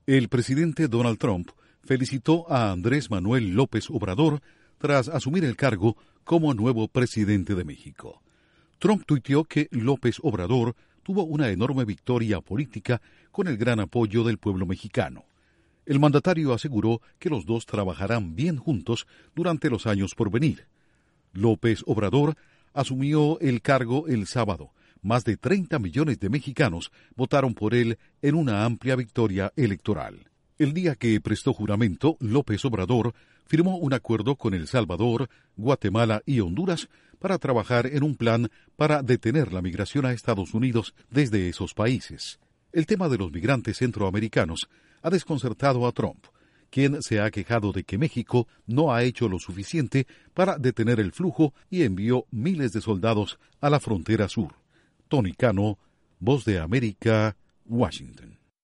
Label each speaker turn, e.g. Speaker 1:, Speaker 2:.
Speaker 1: El presidente Donald Trump felicitó a Andrés Manuel López Obrador tras asumir el cargo como nuevo presidente de México. Trump tuiteó que López Obrador tuvo una enorme victoria política con el gran apoyo del pueblo mexicano. El mandatario aseguró que los dos trabajarán bien juntos durante los años por venir. López Obrador asumió el cargo el sábado. Más de 30 millones de mexicanos votaron por él en una amplia victoria electoral. El día que prestó juramento, López Obrador firmó un acuerdo con El Salvador, Guatemala y Honduras para trabajar en un plan para detener la migración a Estados Unidos desde esos países. El tema de los migrantes centroamericanos ha desconcertado a Trump, quien se ha quejado de que México no ha hecho lo suficiente para detener el flujo y envió miles de soldados a la frontera sur. Tony Cano, Voz de América, Washington.